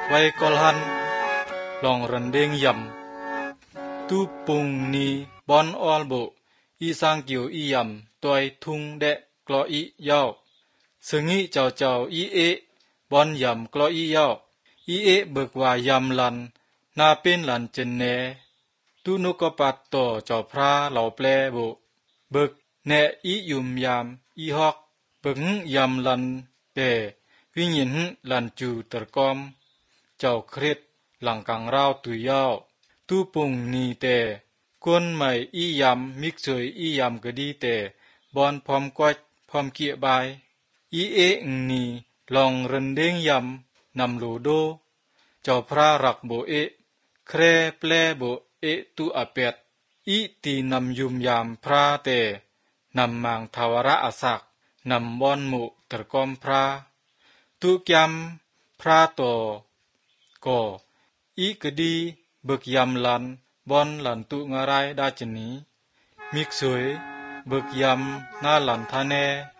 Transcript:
ไว้กอลหันลองรันเดงยำตูปุงนีบอนออลโบอีสังกิวอียำตวยทุงเดะกลออียาวซึ่งอีเจ้าเจ้าอีเอบอนยำกลออียาวอีเอเบิกว่ายำลันนาเป็นลันเจนเนตูนุกปัตโตเจ้าพระเหล่าแปลโบเบิกแนอียุมยามอีฮอกเบิกยำลันเปวิญญาณลันจูตรกอมเจ้าคริสหลังกังราวตุยาวตูปุงนีเตกวนใหม่อียำมิกซวยอียำกะดีเตบอนพร้อมกวดพร้อมเกียบายอีเอนีลองรันเดงยำนำโลโดเจ้าพระรักโบเอแครเปลโบเอตุอเปดอีตีนำยุมยามพระเตนำมังทาวระอาศักนำบอนหมุตรกอมพระตุกยำพระโตก็อีกดีเบิกยำลันบอนลันตุงารายดาจนีมิกสวยเบิกยำนาลันทาเน